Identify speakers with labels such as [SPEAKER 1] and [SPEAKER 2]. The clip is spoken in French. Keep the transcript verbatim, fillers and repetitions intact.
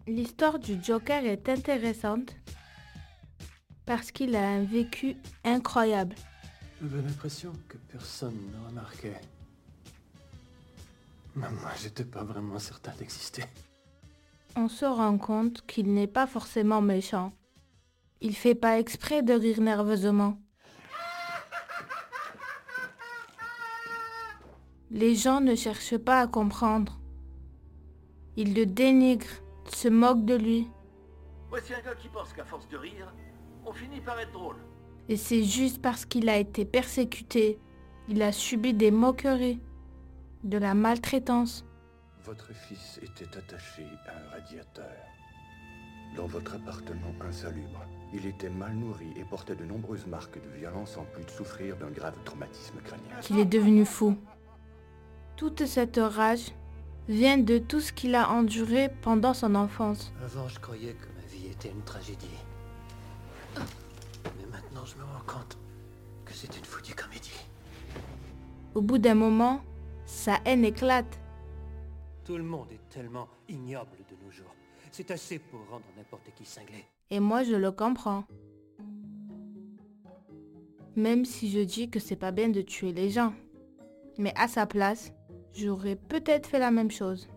[SPEAKER 1] L'histoire du Joker est intéressante parce qu'il a un vécu incroyable.
[SPEAKER 2] J'avais l'impression que personne ne remarquait. Mais moi, j'étais pas vraiment certain d'exister.
[SPEAKER 1] On se rend compte qu'il n'est pas forcément méchant. Il fait pas exprès de rire nerveusement. Les gens ne cherchent pas à comprendre. Ils le dénigrent, se moquent de lui.
[SPEAKER 3] Voici un gars qui pense qu'à force de rire, on finit par être drôle.
[SPEAKER 1] Et c'est juste parce qu'il a été persécuté, il a subi des moqueries, de la maltraitance.
[SPEAKER 4] Votre fils était attaché à un radiateur. Dans votre appartement insalubre, il était mal nourri et portait de nombreuses marques de violence en plus de souffrir d'un grave traumatisme crânien.
[SPEAKER 1] Qu'il est devenu fou. Toute cette rage vient de tout ce qu'il a enduré pendant son enfance.
[SPEAKER 5] Avant, je croyais que ma vie était une tragédie. Mais maintenant, je me rends compte que c'est une foutue comédie.
[SPEAKER 1] Au bout d'un moment, sa haine éclate.
[SPEAKER 5] Tout le monde est tellement ignoble de nos jours. C'est assez pour rendre n'importe qui cinglé.
[SPEAKER 1] Et moi, je le comprends. Même si je dis que c'est pas bien de tuer les gens. Mais à sa place, j'aurais peut-être fait la même chose.